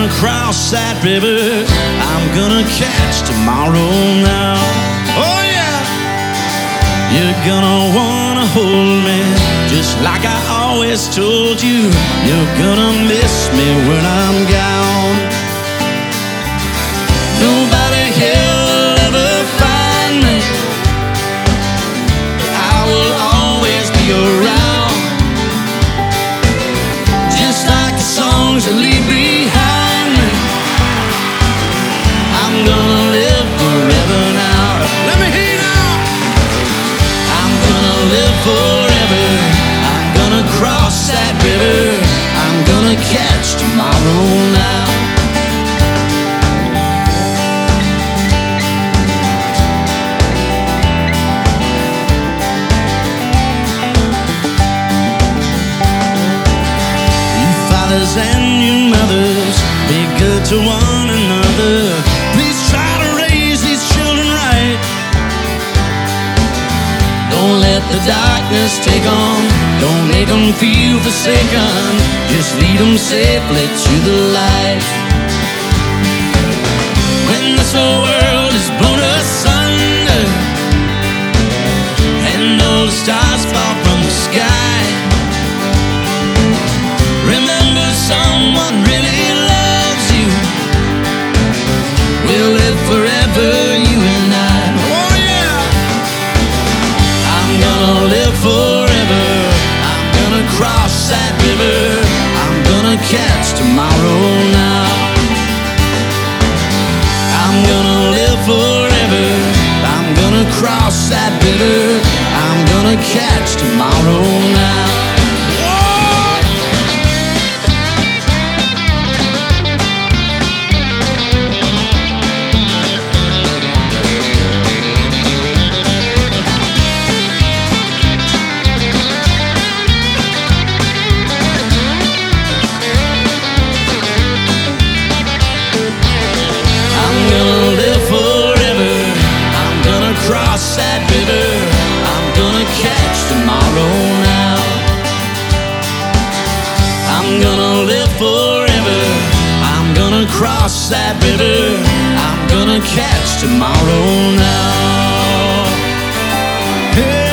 cross that river. I'm gonna catch tomorrow now. Oh yeah. You're gonna wanna hold me just like I always told you. You're gonna miss me when I'm gone. Nobody here will ever find me, but I will always be around. Just like the songs that leave behind me, I'm gonna live forever now. Let me hear you now. I'm gonna live forever. I'm gonna cross that river. I'm gonna catch tomorrow now. And you mothers, be good to one another. Please try to raise these children right. Don't let the darkness take on. Don't make them feel forsaken. Just lead them safely to the light. When this whole world is blown asunder and all the stars fall from the sky, remember someone really loves you. We'll live forever, you and I. Oh yeah. I'm gonna live forever. I'm gonna cross that river. I'm gonna catch tomorrow now. I'm gonna live forever. I'm gonna cross that river. I'm gonna catch tomorrow now. Cross that river, I'm gonna catch tomorrow now. I'm gonna live forever. I'm gonna cross that river. I'm gonna catch tomorrow now. Hey.